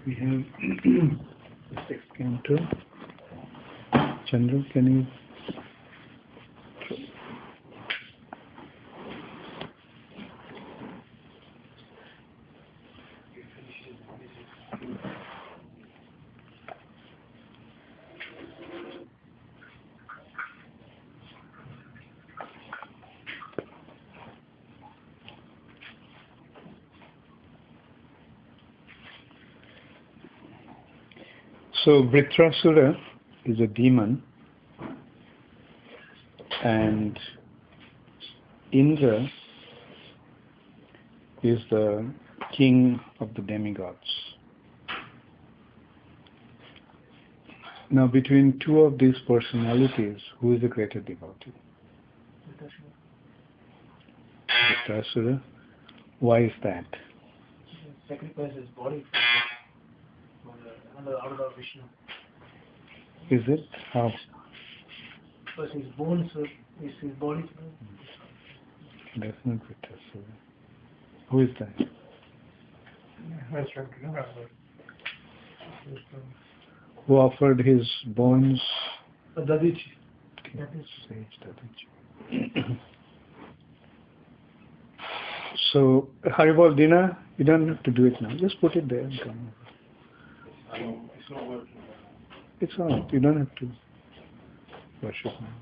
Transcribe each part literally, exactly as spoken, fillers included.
We have the sixth canto. Chandra, can you? So Vritrasura is a demon, and Indra is the king of the demigods. Now, between two of these personalities, who is the greater devotee? Vritrasura. Why is that? Sacrifice his body for another avatar of Vishnu. Is it? How? Because his bones is his body. That's not Vritrasura. Who is that? Who offered his bones? Dadichi. Sage Dadichi. So, Haribol Dina, you don't have to do it now. Just put it there and come over. It's not working. It's all right. You don't have to worship now.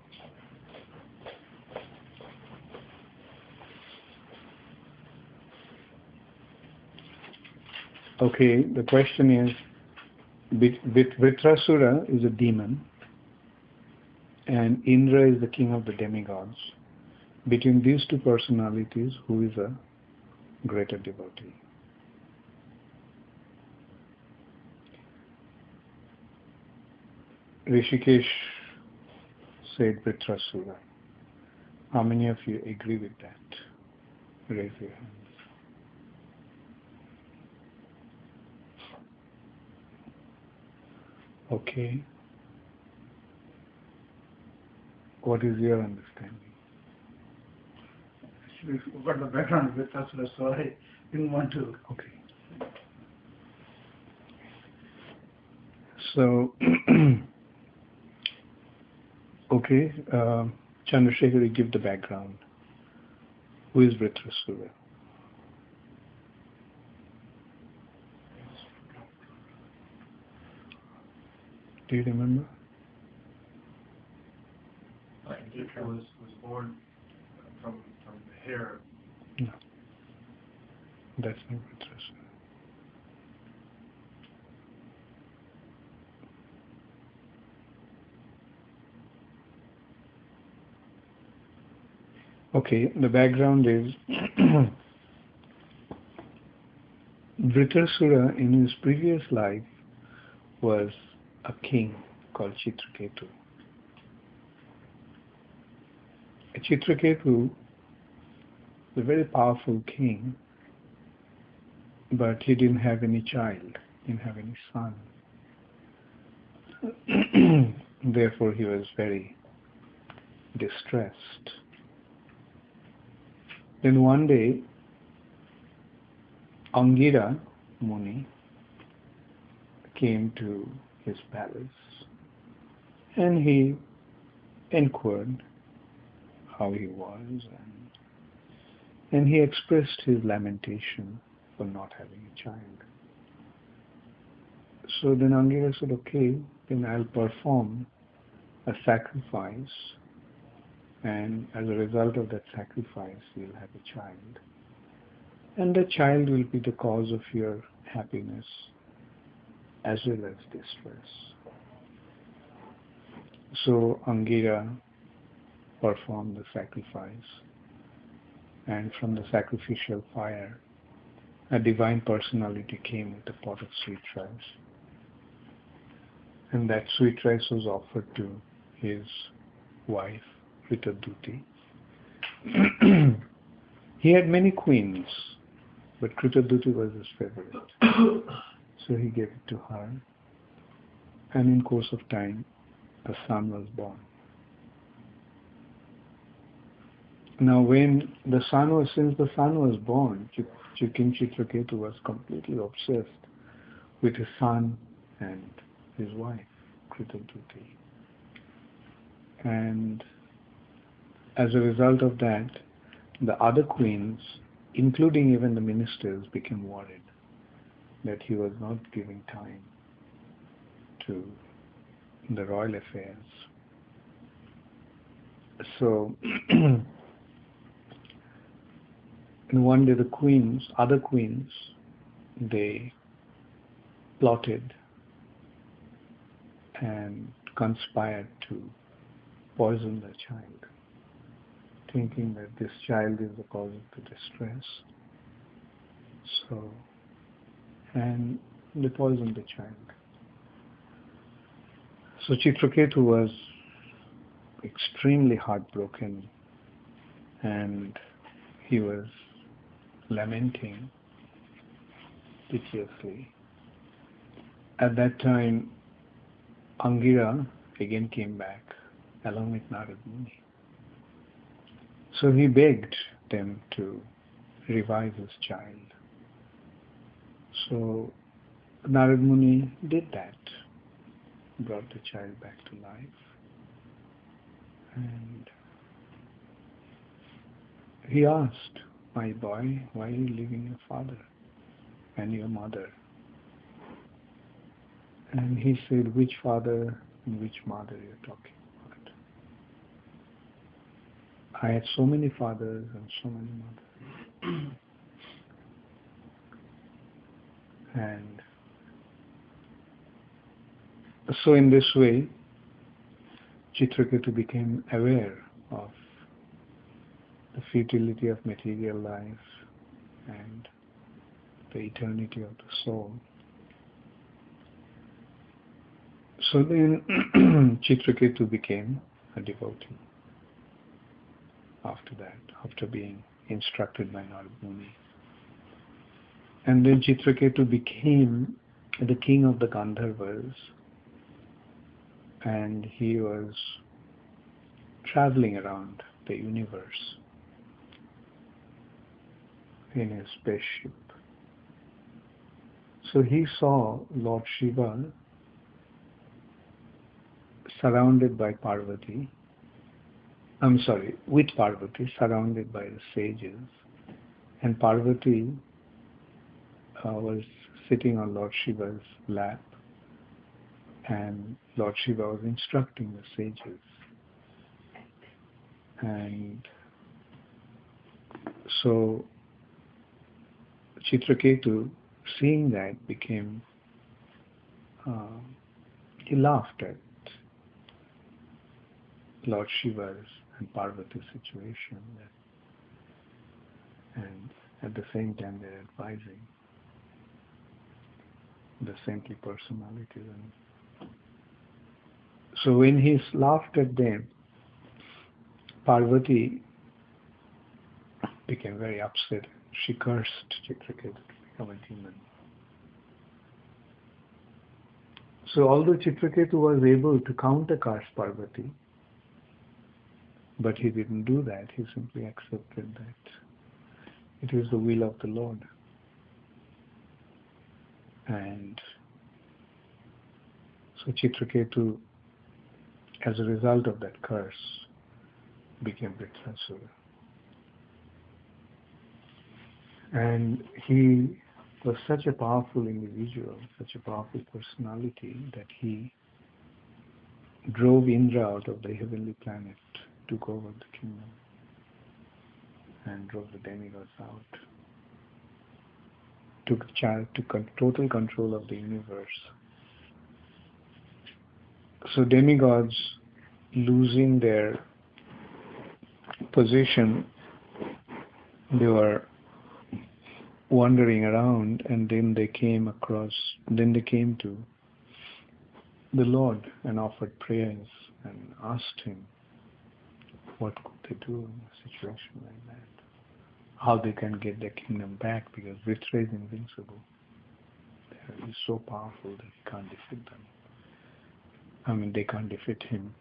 Okay, the question is, Vritrasura is a demon and Indra is the king of the demigods. Between these two personalities, who is a greater devotee? Rishikesh said Vritrasura. How many of you agree with that? Raise your hands. Okay. What is your understanding? We forgot the background with us, so I didn't want to. Okay. So, okay, uh, Chandrasekhar, you give the background. Who is Vritrasura? Do you remember? Indra was, was born from, from the hair. No. That's not Vritrasura. Okay, the background is Vritrasura in his previous life was a king called Chitraketu. Chitraketu was a very powerful king, but he didn't have any child, didn't have any son. Therefore, he was very distressed. Then one day, Angira Muni came to his palace and he inquired how he was, and, and he expressed his lamentation for not having a child. So then Angira said, okay, then I'll perform a sacrifice, and as a result of that sacrifice, you'll have a child. And the child will be the cause of your happiness as well as distress. So Angira performed the sacrifice, and from the sacrificial fire, a divine personality came with a pot of sweet rice. And that sweet rice was offered to his wife, Kritaduti. He had many queens, but Kritaduti was his favorite. So he gave it to her, and in course of time, a son was born. Now when the son was, since the son was born, King Chitraketu was completely obsessed with his son and his wife, Kritadruti. And as a result of that, the other queens, including even the ministers, became worried that he was not giving time to the royal affairs. So, and one day the queens, other queens, they plotted and conspired to poison the child, thinking that this child is the cause of the distress. So, and they poisoned the child. So Chitraketu was extremely heartbroken, and he was lamenting piteously. At that time, Angira again came back along with Narad Muni. So he begged them to revive his child. So Narad Muni did that, brought the child back to life. And he asked, "My boy, why are you leaving your father and your mother?" And he said, "Which father and which mother you're talking about? I had so many fathers and so many mothers." And so in this way, Chitraketu became aware of the futility of material life and the eternity of the soul. So then Chitraketu became a devotee after that, after being instructed by Narad Muni. And then Chitraketu became the king of the Gandharvas, and he was traveling around the universe in his spaceship. So he saw Lord Shiva surrounded by Parvati, I'm sorry, with Parvati, surrounded by the sages, and Parvati uh, was sitting on Lord Shiva's lap, and Lord Shiva was instructing the sages. And so Chitraketu, seeing that, became, uh, he laughed at Lord Shiva's and Parvati's situation, and at the same time they're advising the saintly personalities. And so when he laughed at them, Parvati became very upset. She cursed Chitraketu to become a demon. So although Chitraketu was able to counter-curse Parvati, but he didn't do that. He simply accepted that it is the will of the Lord. And so Chitraketu, as a result of that curse, became Vritrasura. And he was such a powerful individual, such a powerful personality, that he drove Indra out of the heavenly planet, took over the kingdom, and drove the demigods out, took charge, took total control of the universe. So demigods, losing their position, they were wandering around, and then they came across, then they came to the Lord and offered prayers and asked him what could they do in a situation like that, how they can get their kingdom back, because Vritra is invincible. He is so powerful that he can't defeat them. I mean, they can't defeat him.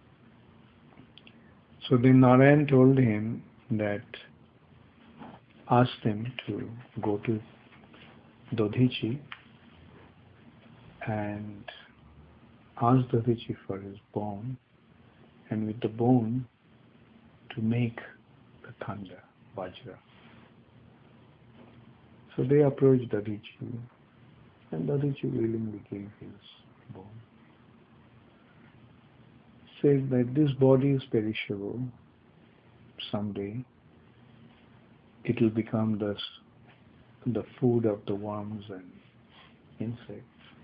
So then Narayan told him that, asked him to go to Dodhichi and asked Dadichi for his bone, and with the bone to make the thunder, Vajra. So they approached Dadichi, and Dadichi willingly gave his bone. Says that this body is perishable. Someday it will become the, the food of the worms and insects.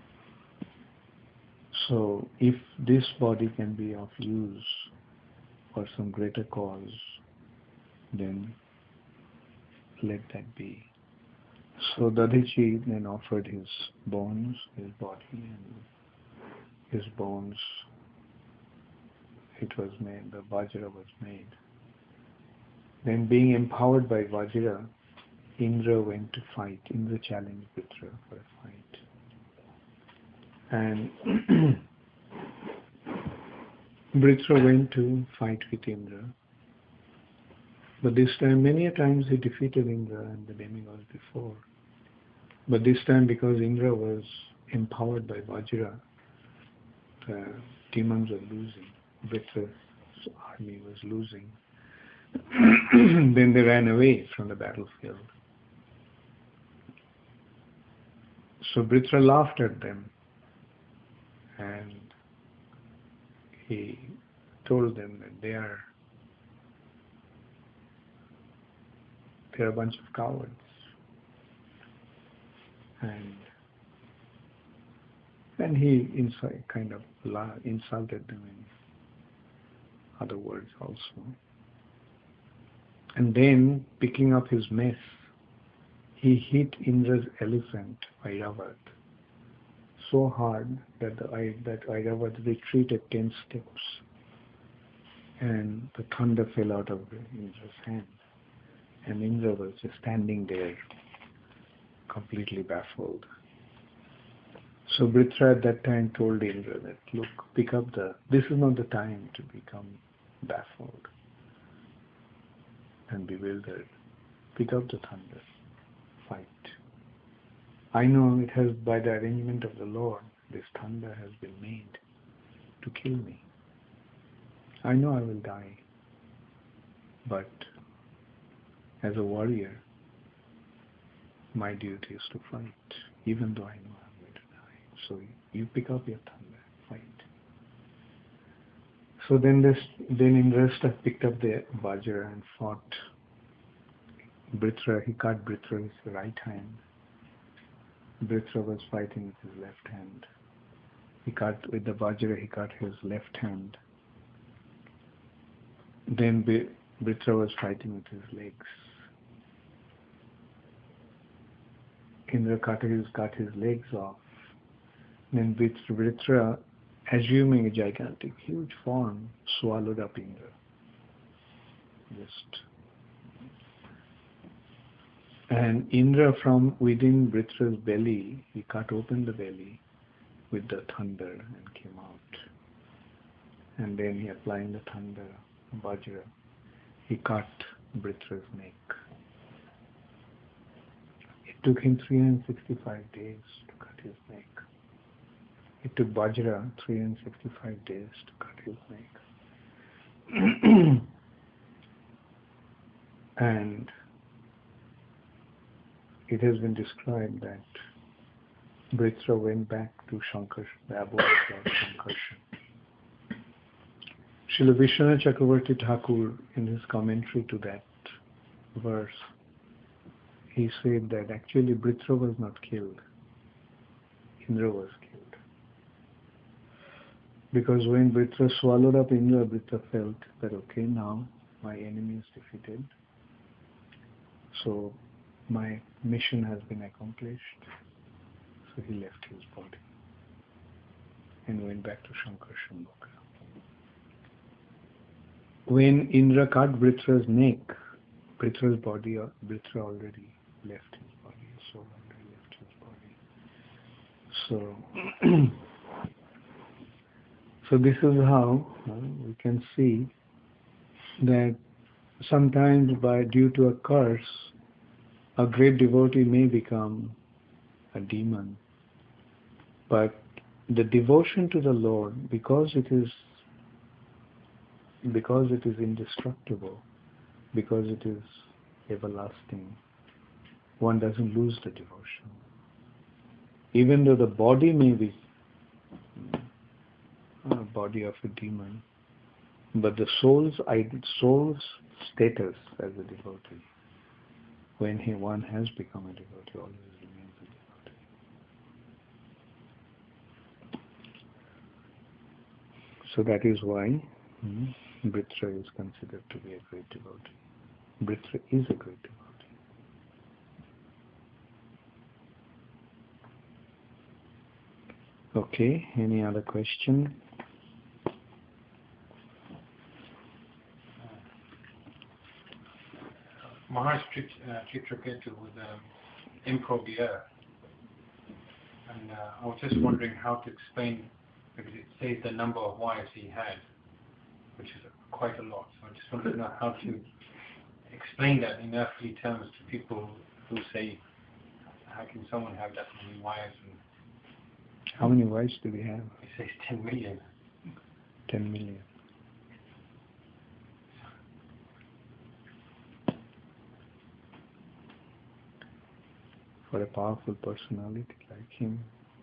So if this body can be of use for some greater cause, then let that be. So Dadichi then offered his bones, his body, and his bones, it was made, the Vajra was made. Then being empowered by Vajra, Indra went to fight. Indra challenged Vritra for a fight. And Vritra went to fight with Indra. But this time, many a times he defeated Indra and the demigods before. But this time, because Indra was empowered by Vajra, the demons were losing. Vritra's army was losing. Then they ran away from the battlefield. So Vritra laughed at them, and he told them that they are they are a bunch of cowards. And and he inside kind of la- insulted them in other words also. And then, picking up his mess, he hit Indra's elephant, Airavat, so hard that the that Airavat retreated ten steps, and the thunder fell out of Indra's hand. And Indra was just standing there, completely baffled. So Vritra at that time told Indra that, look, pick up the, this is not the time to become baffled and bewildered. Pick up the thunder, fight. I know it has, by the arrangement of the Lord, this thunder has been made to kill me. I know I will die, but as a warrior, my duty is to fight, even though I know I'm going to die. So you pick up your thunder, fight. So then this, then Indrasta picked up the Vajra and fought Vritra. He cut Vritra's right hand. Vritra was fighting with his left hand. He cut with the Vajra, he cut his left hand. Then Vritra was fighting with his legs. Indra cut his, cut his legs off. Then Vritra, assuming a gigantic, huge form, swallowed up Indra. Just. And Indra, from within Vritra's belly, he cut open the belly with the thunder and came out. And then he applied the thunder, Vajra. He cut Vritra's neck. It took him three hundred sixty-five days to cut his neck. It took Vajra three hundred sixty-five days to cut his neck. And it has been described that Vritra went back to Shankarshan, the abode of Shankarshan. Srila Vishwanath Chakravarti Thakur, in his commentary to that verse, he said that actually Vritra was not killed, Indra was killed. Because when Vritra swallowed up Indra, Vritra felt that, okay, now my enemy is defeated, so my mission has been accomplished. So he left his body and went back to Shankarshan Loka. When Indra cut Vritra's neck, Vritra's body, Vritra already left his body, his soul already left his body. So, so this is how uh, we can see that sometimes by due to a curse, a great devotee may become a demon, but the devotion to the Lord, because it is because it is indestructible, because it is everlasting, one doesn't lose the devotion. Even though the body may be a body of a demon, but the soul's soul's status as a devotee, when he one has become a devotee, always remains a devotee. So that is why hmm, Britra is considered to be a great devotee. Britra is a great devotee. Okay, any other question? Maharaj Chitraketu was an improvier, and uh, I was just wondering how to explain, because it says the number of wives he had, which is quite a lot. So I just wanted to know how to explain that in earthly terms to people who say, how can someone have that many wives? And how many wives do we have? He says ten million. ten million. For a powerful personality like him.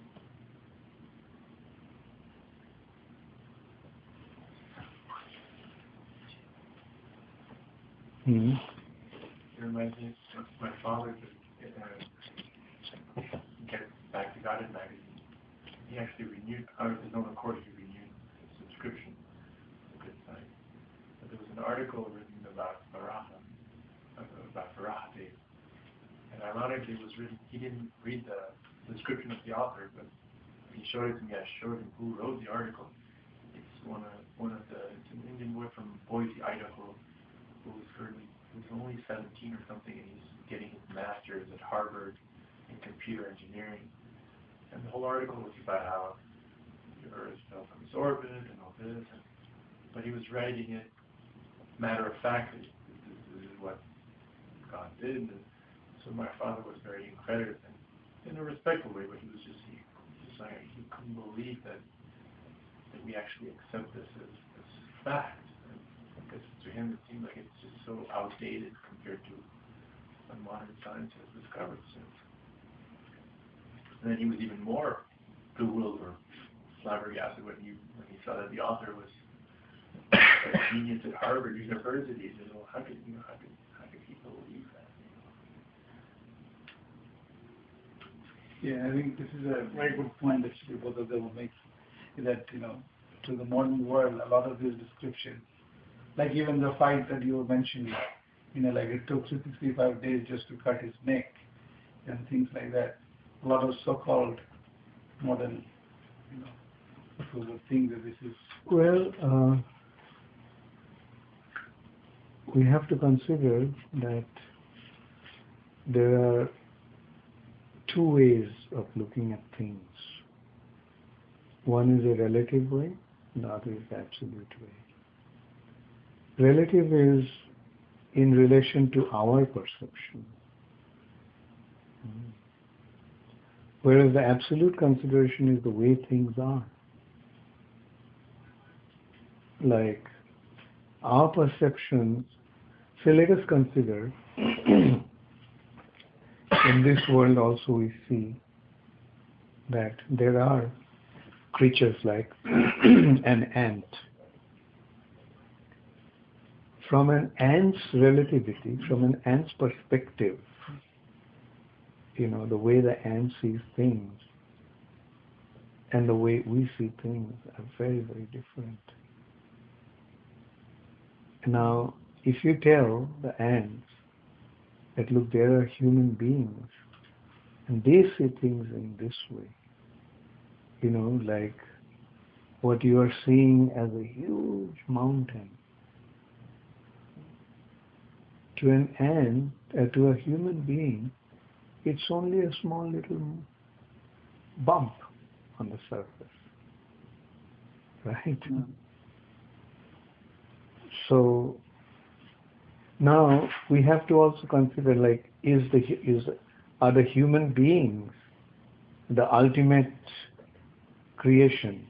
Hmm. It reminds me of my father to uh, get back to God magazine. He actually renewed, out of his own accord, he renewed his subscription to Good Side. But there was an article written about Varaha, about Varaha Dev. And ironically, it was written, he didn't read the description of the author, but when he showed it to me, I showed him who wrote the article. It's one of, one of the, it's an Indian boy from Boise, Idaho, who was currently, who's only seventeen or something, and he's getting his master's at Harvard in computer engineering. And the whole article was about how the Earth fell from its orbit and all this, and, but he was writing it matter of factly. This, this is what God did. And so my father was very incredible, and in a respectful way, but he was just, he, just like, he couldn't believe that that we actually accept this as, as fact. And because to him it seemed like it's just so outdated compared to what modern science has discovered since. And then he was even more bewildered or flabbergasted when he when he saw that the author was a genius at Harvard University. He said, "Well, how could you know how could how could people believe that?" Yeah, I think this is a very good point actually both of them will make, that, you know, to the modern world, a lot of these descriptions, like even the fight that you were mentioning, you know, like it took three hundred sixty-five days just to cut his neck and things like that. A lot of so-called modern, you know, people would think that this is... Well, uh, we have to consider that there are two ways of looking at things. One is a relative way, the other is the absolute way. Relative is in relation to our perception, whereas the absolute consideration is the way things are. Like our perceptions, so let us consider in this world also we see that there are creatures like an ant. From an ant's relativity, from an ant's perspective, you know, the way the ant sees things and the way we see things are very, very different. Now, if you tell the ants that, look, there are human beings and they see things in this way, you know, like what you are seeing as a huge mountain, to an ant, uh, to a human being, it's only a small little bump on the surface, right? Mm. So now we have to also consider, like, is the is are the human beings the ultimate creation.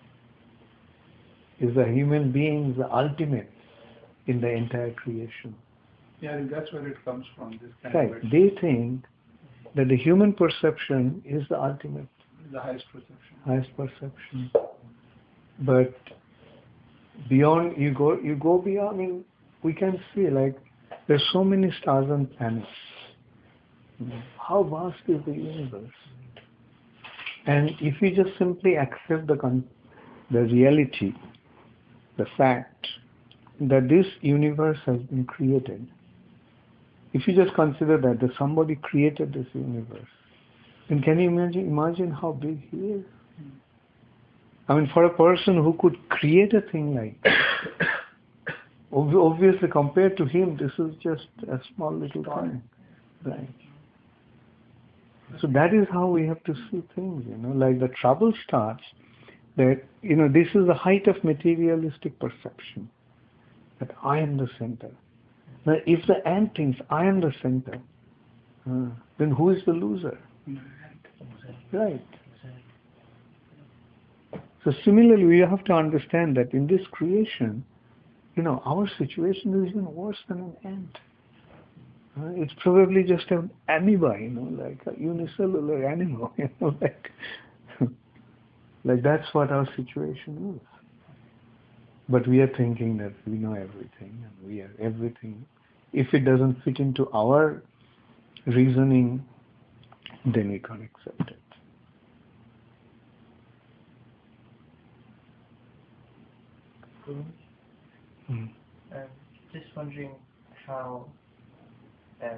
Is the human being the ultimate in the entire creation? Yeah, I think that's where it comes from. This kind Right. of They think that the human perception is the ultimate, the highest perception. highest perception. But beyond, you go, you go beyond. I mean, we can see like there's so many stars and planets. How vast is the universe? And if you just simply accept the con- the reality, the fact that this universe has been created, if you just consider that, that somebody created this universe, then can you imagine, imagine how big he is? I mean, for a person who could create a thing like that, ob- obviously compared to him, this is just a small little thing. Right. So that is how we have to see things, you know, like the trouble starts that, you know, this is the height of materialistic perception, that I am the center. Now, if the ant thinks I am the center, uh, then who is the loser? Right. So similarly, we have to understand that in this creation, you know, our situation is even worse than an ant. Uh, it's probably just an amoeba, you know, like a unicellular animal, you know, like, like that's what our situation is. But we are thinking that we know everything and we are everything. If it doesn't fit into our reasoning, then we can't accept it. Um, just wondering how um,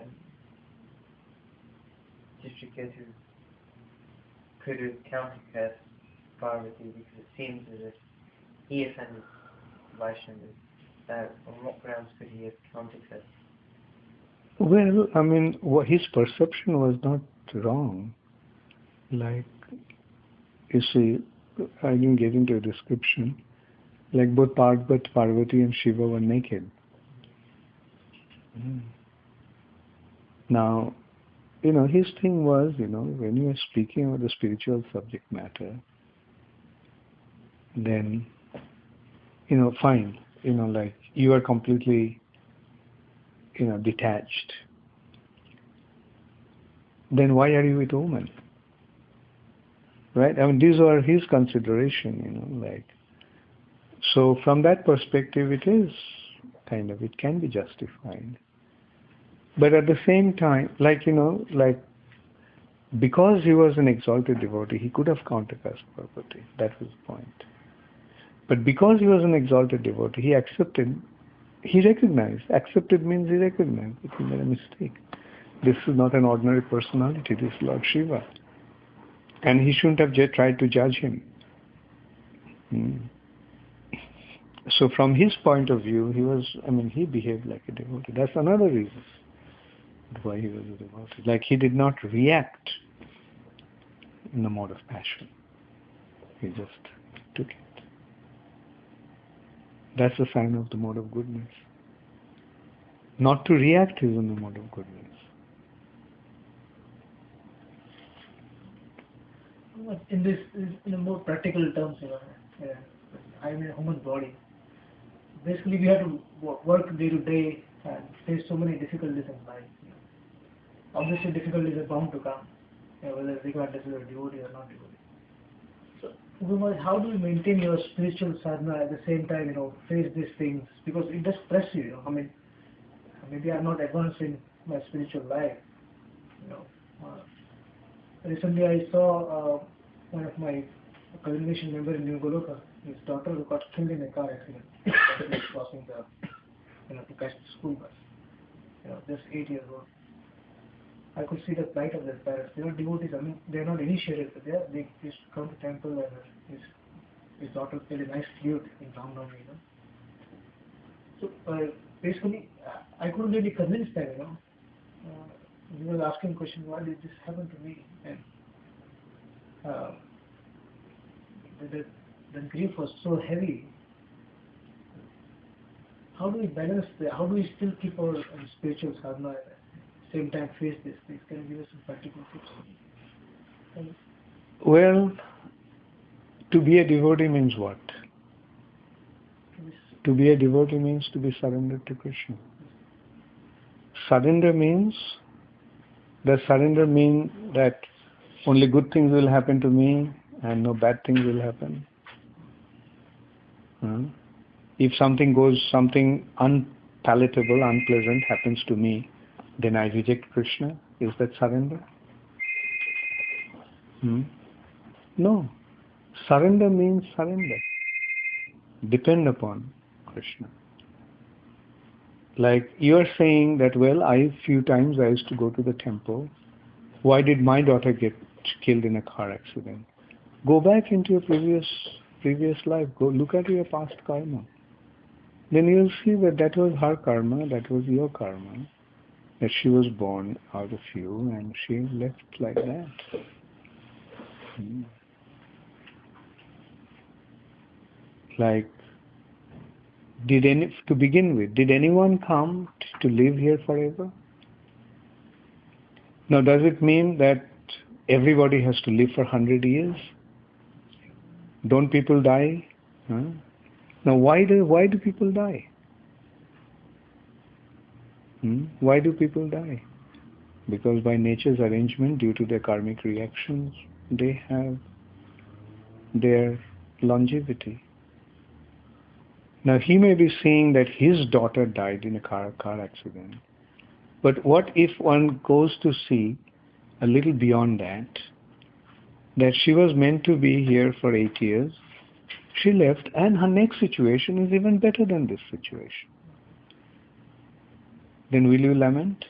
Chitraketu could have countercast Parvati, because it seems as if he offended Vaishnavas. Uh, on what grounds could he have countercast? Well, I mean, wha- his perception was not wrong. Like, you see, I didn't get into a description. Like both Parvati, Parvati and Shiva were naked. Mm. Now, you know, his thing was, you know, when you are speaking about the spiritual subject matter, then, you know, fine, you know, like you are completely, you know, detached. Then why are you with women? Right? I mean, these are his consideration, you know, like, so from that perspective, it is kind of, it can be justified. But at the same time, like, you know, like, because he was an exalted devotee, he could have countercast Parvati. That was the point. But because he was an exalted devotee, he accepted, he recognized. Accepted means he recognized that he made a mistake. This is not an ordinary personality, this is Lord Shiva. And he shouldn't have j- tried to judge him. Hmm. So from his point of view, he was, I mean, he behaved like a devotee. That's another reason why he was a devotee. Like, he did not react in the mode of passion. He just took it. That's a sign of the mode of goodness. Not to react is in the mode of goodness. In this, in a more practical terms, you know, uh, I'm in a human body. Basically, we have to wo- work day to day and face so many difficulties in life. You know. Obviously, difficulties are bound to come, you know, whether regardless of devotee or not devotee. So, Gurumar, how do you maintain your spiritual sadhana at the same time, you know, face these things? Because it does press you, you know. I mean, maybe I'm not advanced in my spiritual life, you know. Uh, recently, I saw uh, one of my congregation member in New Goloka, his daughter got killed in a car accident. She was crossing the, you know, to catch the school bus. You know, just eight years old. I could see the plight of their parents. They are devotees. I mean, they are not initiated, but they are, they used to come to temple, and his his daughter played a nice flute in Ramnavami, you know. So uh, basically, I couldn't really convince them, you know. Uh, he was asking question, why did this happen to me? And uh, the, the grief was so heavy. How do we balance the, how do we still keep our um, spiritual sadhana at the same time face this? Please, can you give us some practical tips? Well, To be a devotee means what? To be a devotee means to be surrendered to Krishna. Surrender means, does surrender mean that only good things will happen to me and no bad things will happen? Hmm? If something goes, something unpalatable, unpleasant happens to me, then I reject Krishna. Is that surrender? Hmm? No. Surrender means surrender. Depend upon Krishna. Like you are saying that, well, I few times I used to go to the temple. Why did my daughter get killed in a car accident? Go back into your previous previous life. Go look at your past karma. Then you'll see that that was her karma, that was your karma. That she was born out of you and she left like that. Hmm. Like, did any, to begin with, did anyone come to live here forever? Now, does it mean that everybody has to live for one hundred years? Don't people die? Huh? Now, why do, why do people die? Hmm? Why do people die? Because by nature's arrangement, due to their karmic reactions, they have their longevity. Now, he may be saying that his daughter died in a car, car accident. But what if one goes to see a little beyond that, that she was meant to be here for eight years, she left, and her next situation is even better than this situation. Then will you lament?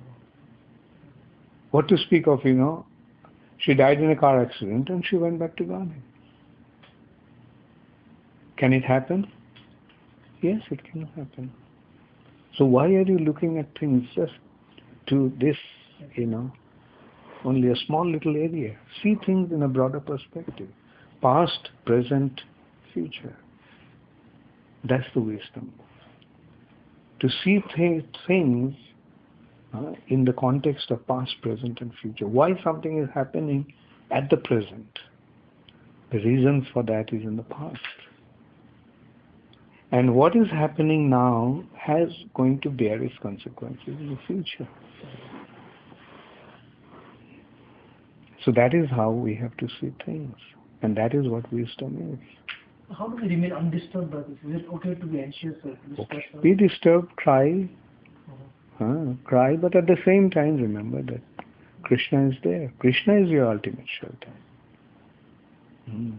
What to speak of, you know, she died in a car accident and she went back to Ghana. Can it happen? Yes, it can happen. So why are you looking at things just to this, you know, only a small little area? See things in a broader perspective. Past, present, future. That's the wisdom. To see th- things uh, in the context of past, present and future. Why something is happening at the present? The reason for that is in the past. And what is happening now has going to bear its consequences in the future. So that is how we have to see things. And that is what wisdom is. How do we remain undisturbed by this? Is it okay to be anxious or distressed? Okay. Be disturbed, cry, uh-huh. uh, cry, but at the same time remember that Krishna is there. Krishna is your ultimate shelter. Mm.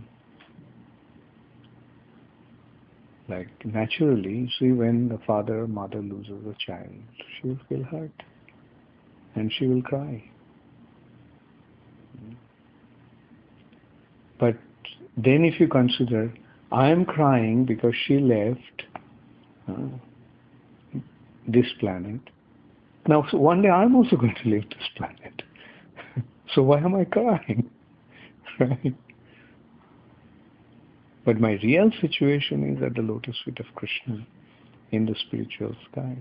Like naturally, see, when the father or mother loses a child, she will feel hurt and she will cry. But then if you consider, I am crying because she left uh, this planet. Now, so one day I'm also going to leave this planet. So why am I crying? Right? But my real situation is at the lotus feet of Krishna in the spiritual sky.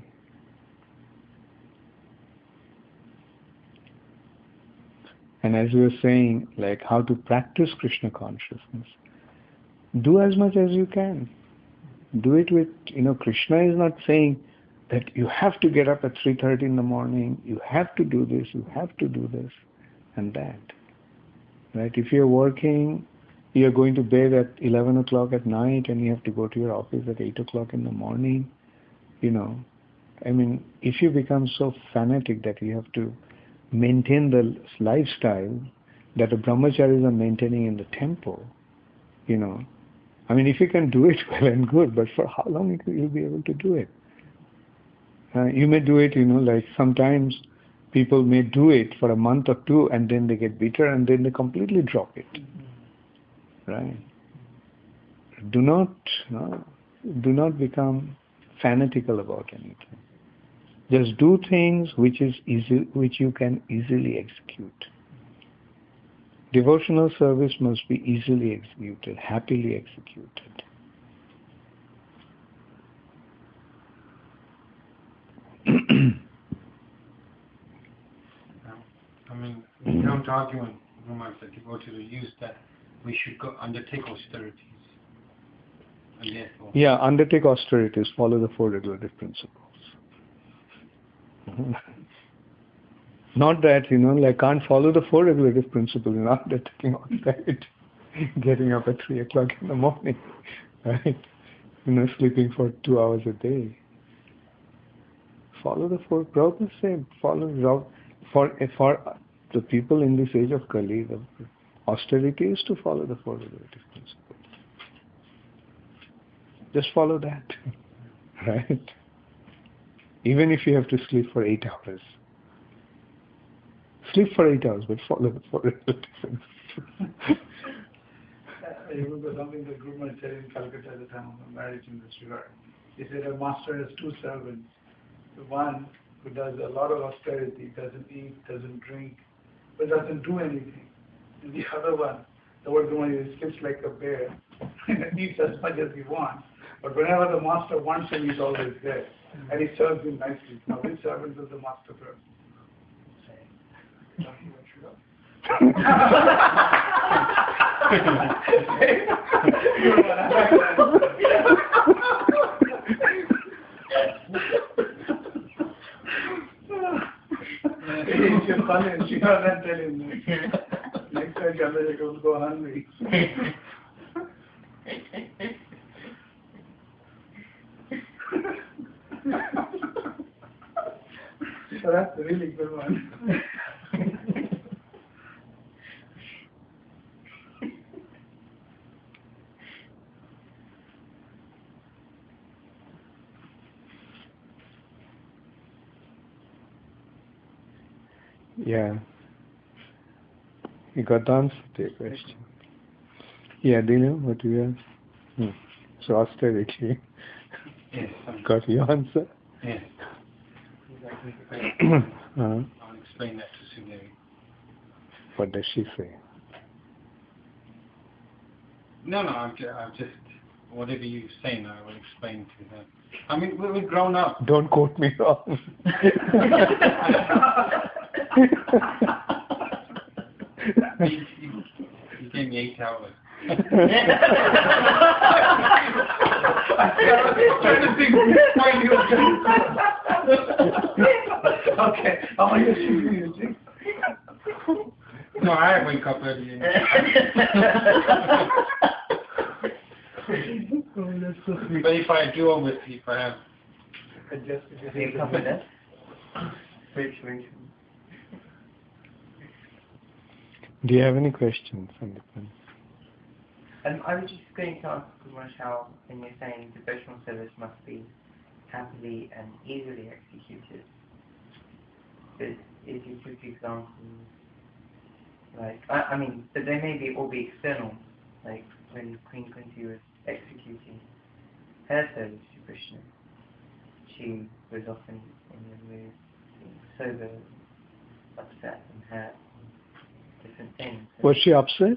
And as we were saying, like how to practice Krishna consciousness, do as much as you can. Do it with, you know, Krishna is not saying that you have to get up at three thirty in the morning, you have to do this, you have to do this and that. Right? If you're working, you're going to bed at eleven o'clock at night and you have to go to your office at eight o'clock in the morning, you know, I mean, if you become so fanatic that you have to maintain the lifestyle that the brahmacharis are maintaining in the temple, you know, I mean, if you can do it, well and good, but for how long you'll be able to do it? Uh, you may do it, you know, like sometimes people may do it for a month or two and then they get bitter and then they completely drop it. Right? Do not, no, do not become fanatical about anything. Just do things which is easy, which you can easily execute. Devotional service must be easily executed, happily executed. I mean, we don't argue in amongst the devotees who use that we should go undertake austerities. And therefore, Yeah, undertake austerities, follow the four regulative principles. Not that, you know, like can't follow the four regulative principles, you're not undertaking austerity. Getting up at three o'clock in the morning, right? You know, sleeping for two hours a day. Follow the four. Prabhupada said, follow for for the people in this age of Kali, the austerity is to follow the four regulative principles. Just follow that, right? Even if you have to sleep for eight hours, sleep for eight hours, but follow the four regulative principles. I remember something that Guru Maharaj said in Calcutta at the time of my marriage in this regard. He said a master has two servants. The one who does a lot of austerity, doesn't eat, doesn't drink, but doesn't do anything. And the other one, the word Guru Maharaj sleeps like a bear and eats as much as he wants. But whenever the master wants him, he's always there. And he serves him nicely. Now which servant does the master serve? It's your fun and she was not telling me. Next time Chandra will go hungry. So that's a really good one. Yeah. You got the answer to your question. Yeah, do you know what you asked? Hmm. So austerity. yes, um, Got your answer? yes. uh-huh. I'll explain that to Sudevi. What does she say? No, no, I'm just, I'm just whatever you're saying, I will explain to her. I mean, we- we're grown up. Don't quote me wrong. you, you, you gave me eight hours. I was trying to think which point you were going to Okay, how are you sleeping? No, I wake up early. Oh, that's so sweet. But if I do oversleep, I have. Do you have any questions, Sandeepan? Um, I was just going to ask Kumar how, when you're saying devotional service must be happily and easily executed, but if you took examples, like, I, I mean, but they may be all be external, like when Queen Kunti was executing her service to Krishna, she was often in the mood, being sober, upset and hurt, different things. Was she upset?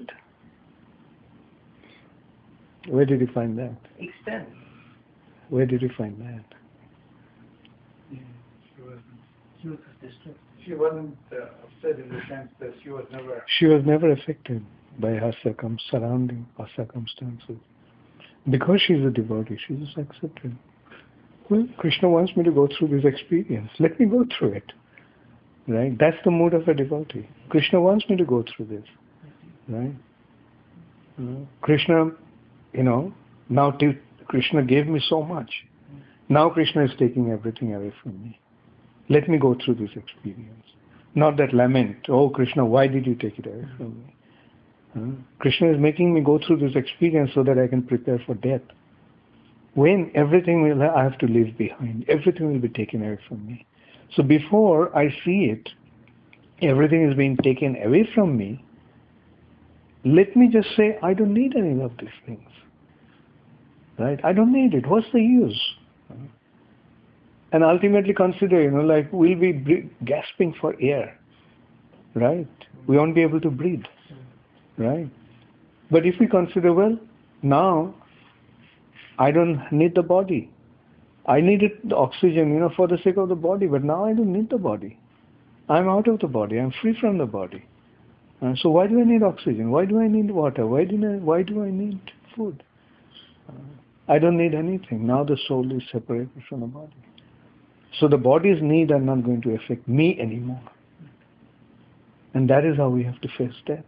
Where did you find that? External. Where did you find that? Yeah, she wasn't. She was distressed. She wasn't uh, upset in the sense that she was never. She was never affected by her circum surrounding or circumstances. Because she's a devotee, she just accepted. Well, Krishna wants me to go through this experience. Let me go through it. Right? That's the mood of a devotee. Krishna wants me to go through this. Right? You know, Krishna, you know, now t- Krishna gave me so much. Now Krishna is taking everything away from me. Let me go through this experience. Not that lament, oh Krishna, why did you take it away from me? Huh? Krishna is making me go through this experience so that I can prepare for death. When everything will I have to leave behind, everything will be taken away from me. So before I see it, everything is being taken away from me, let me just say, I don't need any of these things. Right? I don't need it. What's the use? And ultimately consider, you know, like we'll be bre- gasping for air. Right? We won't be able to breathe. Right? But if we consider, well, now I don't need the body. I needed the oxygen, you know, for the sake of the body, but now I don't need the body. I'm out of the body. I'm free from the body. Uh, so why do I need oxygen? Why do I need water? Why do I, why do I need food? Uh, I don't need anything. Now the soul is separated from the body. So the body's needs are not going to affect me anymore. And that is how we have to face death.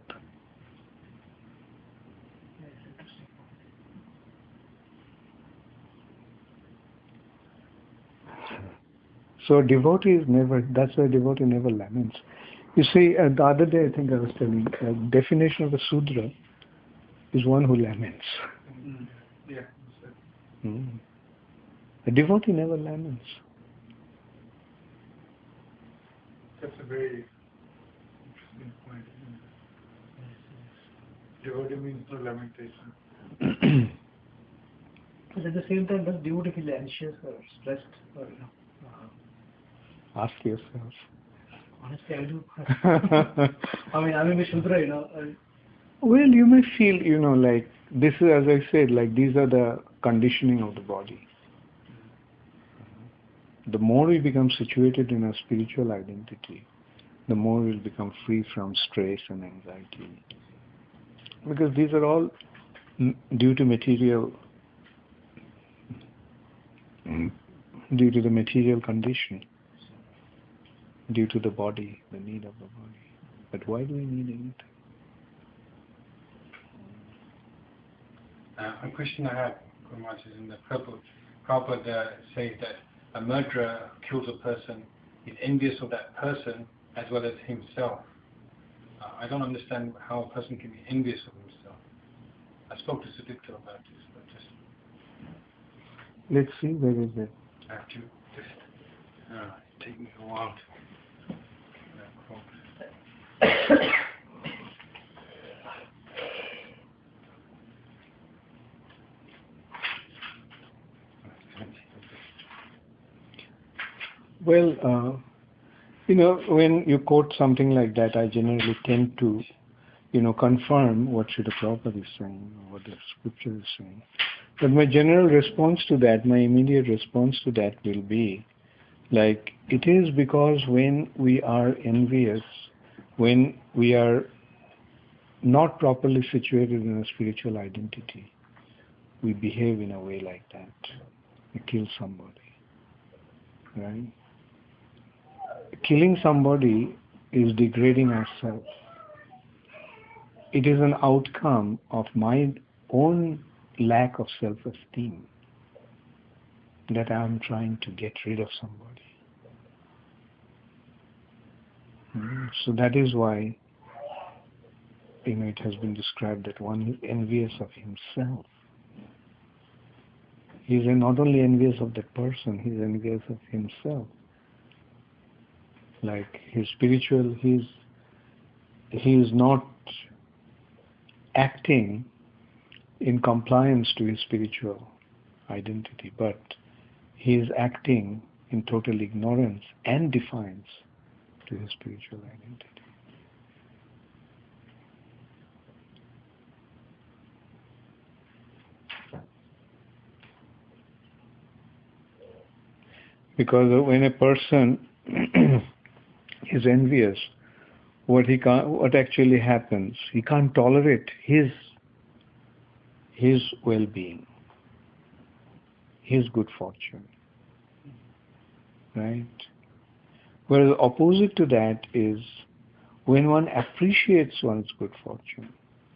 So a devotee is never, that's why a devotee never laments. You see, uh, the other day I think I was telling, uh, definition of a Sudra is one who laments. Mm. Yeah. Mm. A devotee never laments. That's a very interesting point. Devotee means no lamentation. But at the same time, does devotee feel anxious or stressed? Or, you know, uh, Ask yourself. honestly, I do. I mean, I mean, Shudra, you know. I, Well, you may feel, you know, like, this is, as I said, like, these are the conditioning of the body. The more we become situated in our spiritual identity, the more we'll become free from stress and anxiety. Because these are all m- due to material, due to the material condition, due to the body, the need of the body. But why do we need anything? Uh, a question I have, Guru Maharaj, is in the Prabhupada, Prabhupada says that a murderer kills a person, is envious of that person as well as himself. Uh, I don't understand how a person can be envious of himself. I spoke to Sudipta about this, but just Let's see, where is it? I have to just uh, take me a while to that quote. Well, uh, you know, when you quote something like that, I generally tend to, you know, confirm what Srila Prabhupada is saying, or what the scripture is saying. But my general response to that, my immediate response to that will be, like, it is because when we are envious, when we are not properly situated in a spiritual identity, we behave in a way like that. We kill somebody, right? Killing somebody is degrading ourselves. It is an outcome of my own lack of self-esteem that I am trying to get rid of somebody. Mm, So that is why, you know, it has been described that one is envious of himself. He is not only envious of that person, he is envious of himself. Like his spiritual, he's he is not acting in compliance to his spiritual identity, but he is acting in total ignorance and defiance to his spiritual identity. Because when a person is envious, what he can't, what actually happens, he can't tolerate his his well-being, his good fortune, right? Whereas opposite to that is when one appreciates one's good fortune,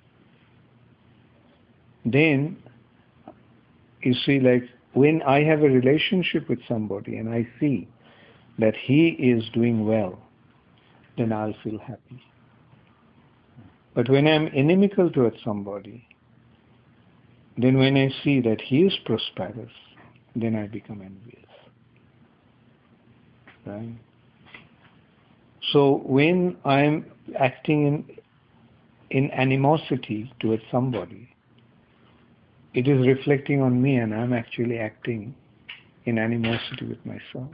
then you see, like, when I have a relationship with somebody and I see that he is doing well, then I'll feel happy. But when I'm inimical towards somebody, then when I see that he is prosperous, then I become envious. Right? So when I'm acting in, in animosity towards somebody, it is reflecting on me and I'm actually acting in animosity with myself.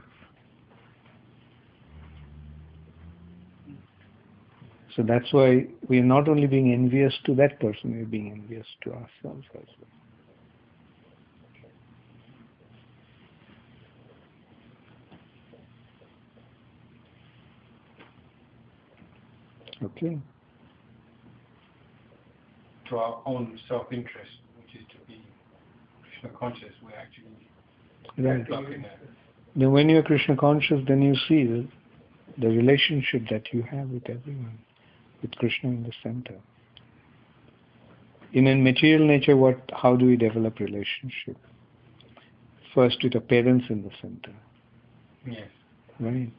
So that's why we are not only being envious to that person, we are being envious to ourselves as well. Okay. to our own self-interest, which is to be Krishna conscious, we're actually Right. blocking that. Then when you're Krishna conscious, then you see the, the relationship that you have with everyone, with Krishna in the center. In a material nature, what? How do we develop relationship? First, with the parents in the center. Yes. Right.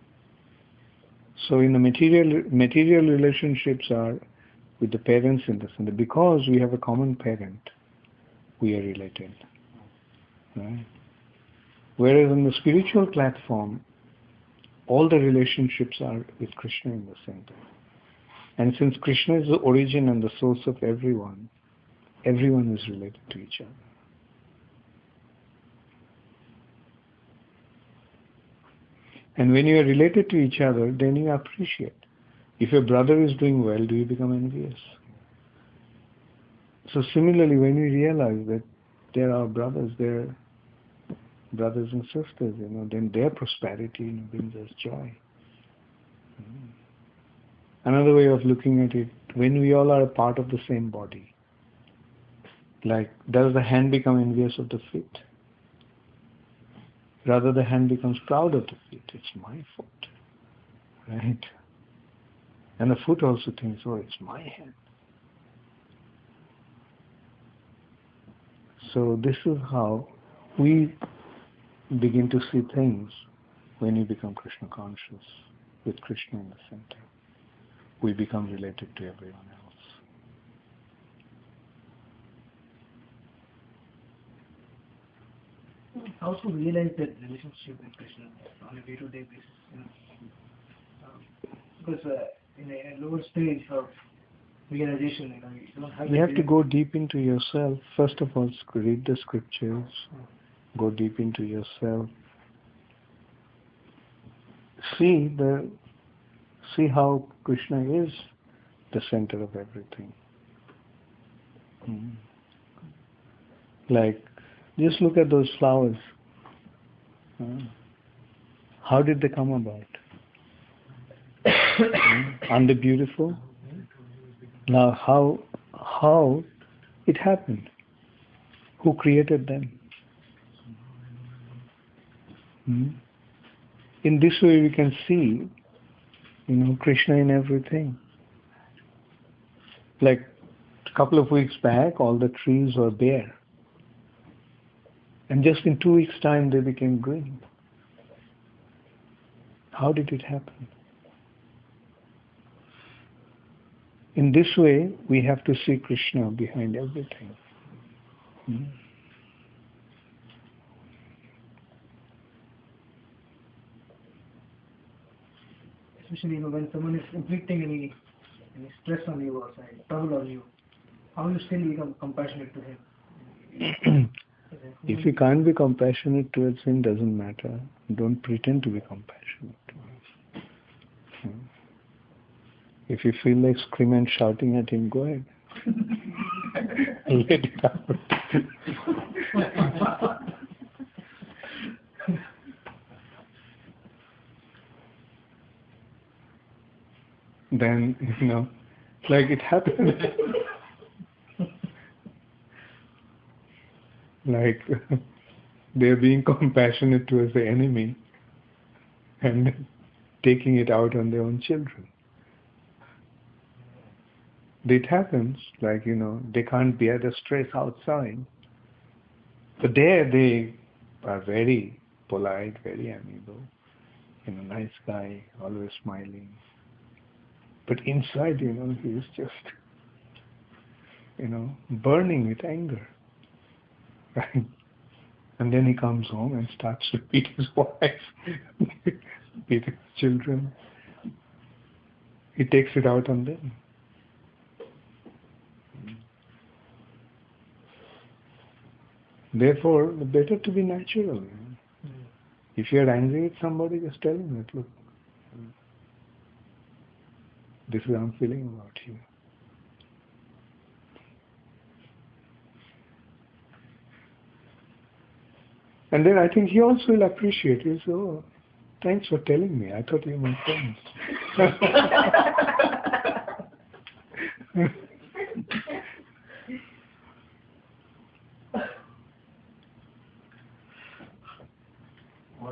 So in the material material relationships are with the parents in the center. Because we have a common parent, we are related. Right? Whereas on the spiritual platform, all the relationships are with Krishna in the center. And since Krishna is the origin and the source of everyone, everyone is related to each other. And when you are related to each other, then you appreciate. If your brother is doing well, do you become envious? So similarly, when we realize that there are brothers, there are brothers and sisters, you know, then their prosperity, you know, brings us joy. Mm. Another way of looking at it, when we all are a part of the same body, like, does the hand become envious of the feet? Rather, the hand becomes proud of the feet. It's my foot, right? And the foot also thinks, oh, it's my hand. So this is how we begin to see things when we become Krishna conscious, with Krishna in the center. We become related to everyone else. How to realize that relationship with Krishna on a day-to-day basis? You know? um, because uh, in, a, in a lower stage of realization, you know, you don't have. You have to go deep into yourself. First of all, read the scriptures. Go deep into yourself. See the see how Krishna is the center of everything. Hmm. Like, just look at those flowers. Hmm. How did they come about? Hmm. Aren't they beautiful? Now, how how it happened? Who created them? Hmm. In this way, we can see, you know, Krishna in everything. Like a couple of weeks back, all the trees were bare. And just in two weeks' time, they became green. How did it happen? In this way, we have to see Krishna behind everything. Hmm. Especially, you know, when someone is inflicting any, any stress on you or any trouble on you, how you still become compassionate to him? If you can't be compassionate towards him, doesn't matter. Don't pretend to be compassionate towards him. Hmm. If you feel like screaming and shouting at him, go ahead. Let it out. Then, you know, like it happened. Like they're being compassionate towards the enemy and taking it out on their own children. It happens, like, you know, they can't bear the stress outside. But there they are very polite, very amiable, you know, nice guy, always smiling. But inside, you know, he is just, you know, burning with anger. Right? And then he comes home and starts to beat his wife, beat his children. He takes it out on them. Therefore, better to be natural. You know? Mm. If you are angry at somebody, just tell him that, look, this is how I'm feeling about you. And then I think he also will appreciate it. So, oh, thanks for telling me. I thought you were my friends.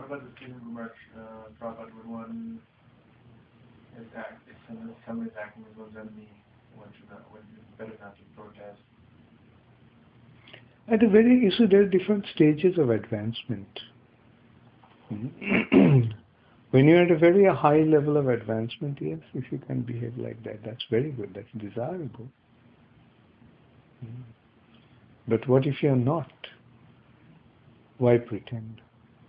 about the Stephen Gumarsh uh, Prabhupada when one is act, if someone, someone is acting as one's enemy, one should not, one it's better not to protest. At a very, you see, there are different stages of advancement. When you're at a very high level of advancement, yes, if you can behave like that, that's very good, that's desirable. But what if you're not? Why pretend?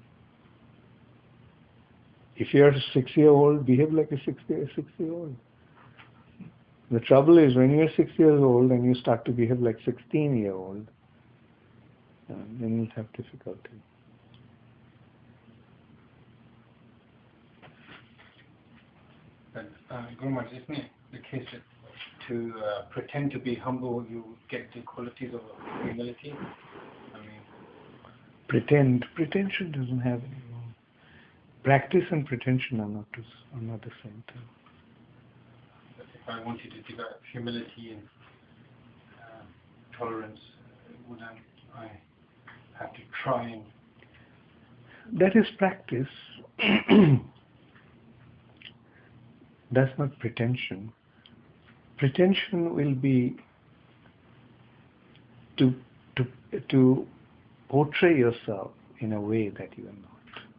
If you're a six-year-old, behave like a six-year-old. The trouble is when you're six years old and you start to behave like sixteen-year-old, uh, then you'll have difficulty. But uh, Guru Maharaj, isn't it the case that to uh, pretend to be humble, you get the qualities of humility? I mean, Pretend, pretension doesn't have any role. Practice and pretension are not, to, are not the same thing. if I wanted to develop humility and uh, tolerance, would I, I have to try and... That is practice. That's not pretension. Pretension will be to to to portray yourself in a way that you are not.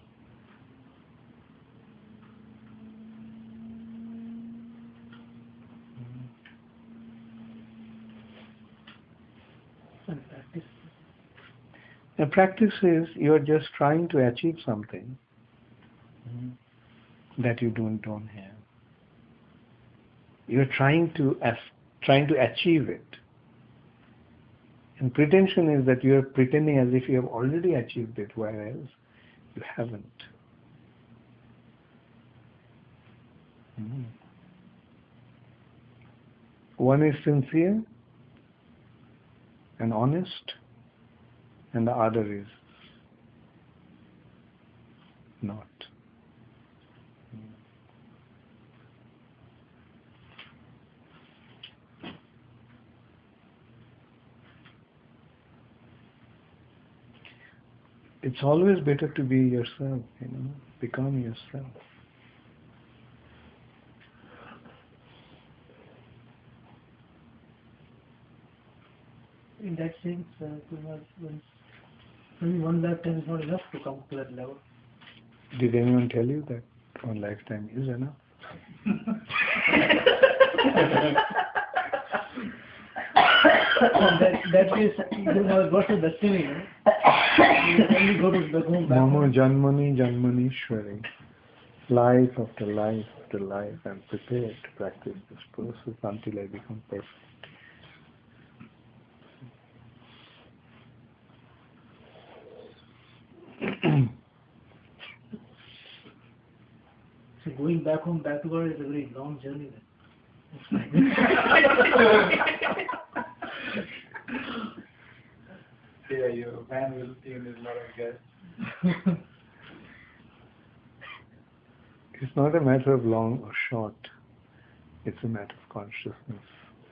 And practice. And practice is you are just trying to achieve something that you don't don't have. You are trying to as, trying to achieve it. And pretension is that you are pretending as if you have already achieved it, whereas you haven't. Mm. One is sincere and honest, and the other is not. It's always better to be yourself, you know, become yourself. In that sense, uh, when maybe one lifetime is not enough to come to that level. Did anyone tell you that one lifetime is enough? that, that is, you know, what's the destiny? You only go to the home back Mama home. Janmani Janmanishwari. Life after life after life, I'm prepared to practice this process until I become perfect. So going back home, back to work is a very long journey then. Yeah, your man will see in his lot of guests. It's not a matter of long or short. It's a matter of consciousness.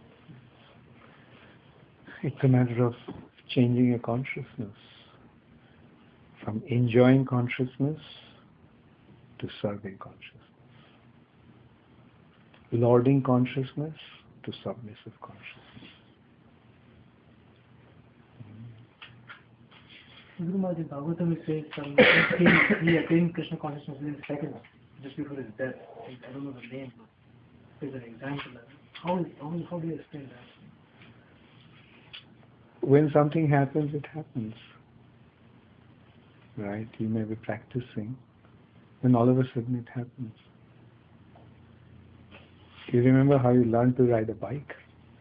It's a matter of changing your consciousness from enjoying consciousness to serving consciousness. Lording consciousness to submissive consciousness. Guru Maharaj in Bhagavatam it says some attained, he attained Krishna consciousness within seconds, just before his death. I don't know the name, but there's an example. How, how, how do you explain that? When something happens, it happens. Right? You may be practicing, then all of a sudden it happens. You remember how you learned to ride a bike?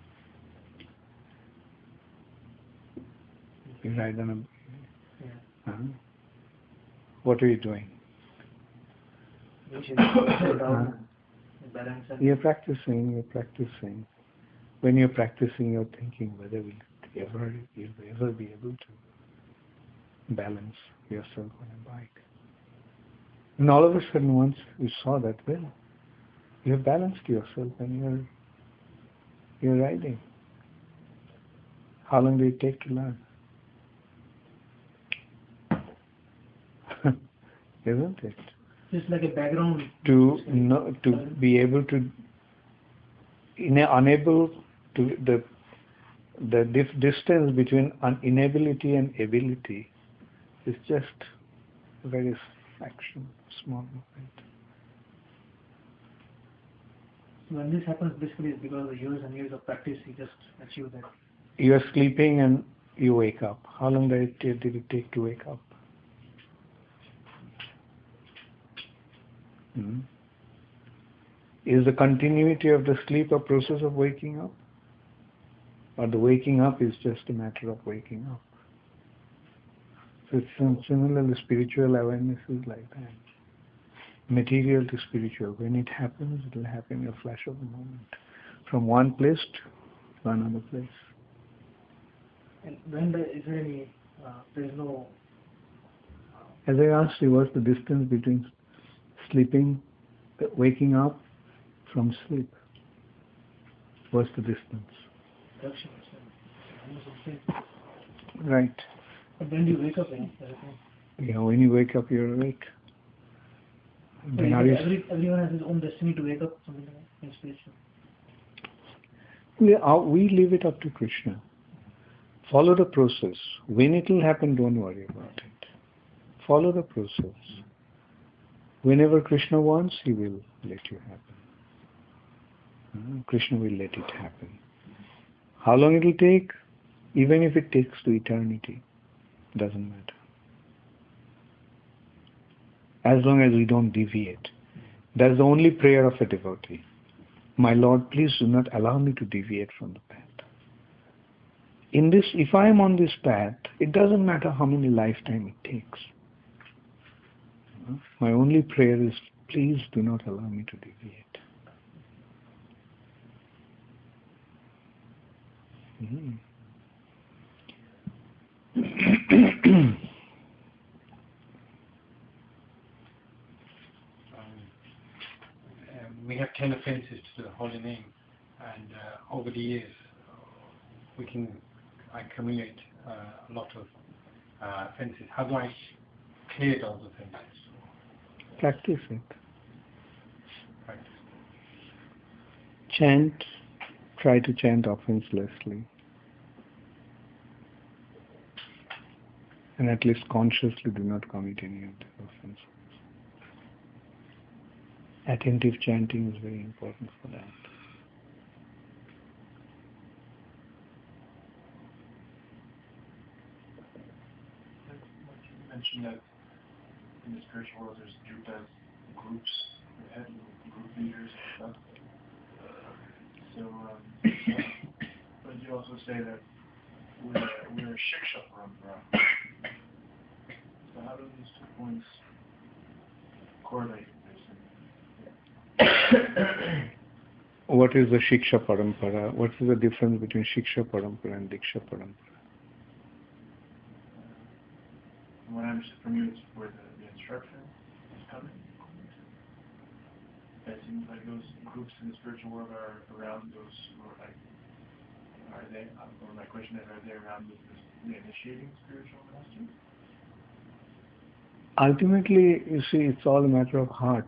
You ride on a... Yeah. Uh-huh. What are you doing? You should slow down and balance and You're practicing, you're practicing. When you're practicing, you're thinking whether we'll ever, you'll ever be able to balance yourself on a bike. And all of a sudden, once you saw that, well, you have balanced yourself and you're you're riding. How long did it take to learn? isn't it? Just like a background. To know, to be able to, in unable to the the dif- distance between un- inability and ability is just a very fraction, small movement. When this happens, basically, it's because of years and years of practice, you just achieve that. You are sleeping and you wake up. How long did it, did it take to wake up? Hmm? Is the continuity of the sleep a process of waking up? Or the waking up is just a matter of waking up? So it's similarly, spiritual awareness is like that. Material to spiritual. When it happens, it will happen in a flash of a moment. From one place to another place. And when the, is there any, uh, there is no... As I asked you, what's the distance between sleeping, waking up from sleep? What's the distance? Reduction, almost the same. Right. But when do you wake up? Eh? Yeah, when you wake up, you're awake. So Then are you every, everyone has his own destiny to wake up, something like that, in spiritual. We, are, we leave it up to Krishna. Follow the process. When it will happen, don't worry about it. Follow the process. Whenever Krishna wants, he will let you happen. Uh, Krishna will let it happen. How long it will take? Even if it takes to eternity, doesn't matter. As long as we don't deviate. That's the only prayer of a devotee. My Lord, please do not allow me to deviate from the path. In this, if I am on this path, it doesn't matter how many lifetimes it takes. My only prayer is, please do not allow me to deviate. Mm. We have ten offences to the holy name, and uh, over the years we can accumulate uh, a lot of uh, offences. How do I clear those offences? Practice it. Practice. Chant. Try to chant offenselessly. And at least consciously do not commit any of the offenses. Attentive chanting is very important for that. You mentioned that in the spiritual world there's jutas, groups, head group leaders and stuff. So, um, but you also say that we're, we're a shiksha parampara. So how do these two points correlate? What is the Shiksha Parampara? What is the difference between Shiksha Parampara and Diksha Parampara? From what I understood from you, it's where the, the instruction is coming. It seems like those groups in the spiritual world are around those who are like, are they, or my question is, are they around the, the initiating spiritual masters? Ultimately, you see, it's all a matter of heart.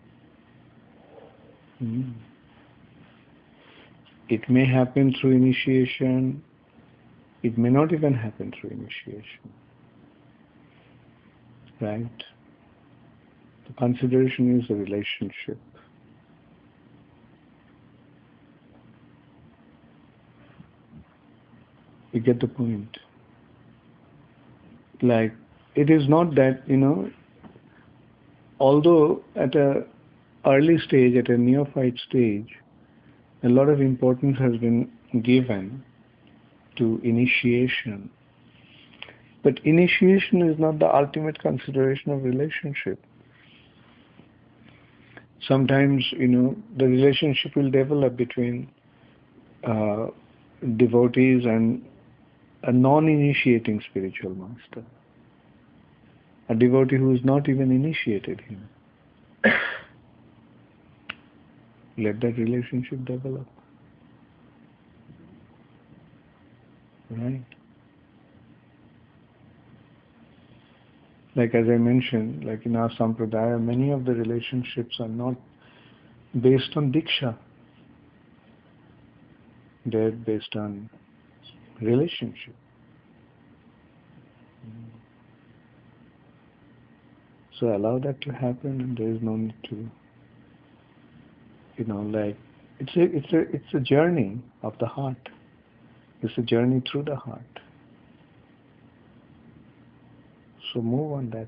Mm. It may happen through initiation. It may not even happen through initiation. Right? The consideration is the relationship. You get the point. Like, it is not that, you know, although at a early stage, at a neophyte stage, a lot of importance has been given to initiation. But initiation is not the ultimate consideration of relationship. Sometimes, you know, the relationship will develop between uh, devotees and a non-initiating spiritual master. A devotee who has not even initiated him. Let that relationship develop. Right? like as I mentioned, like in our sampradaya, many of the relationships are not based on diksha. They're based on relationship. So allow that to happen, and there is no need to, you know, like it's a it's a it's a journey of the heart. It's a journey through the heart. So move on that.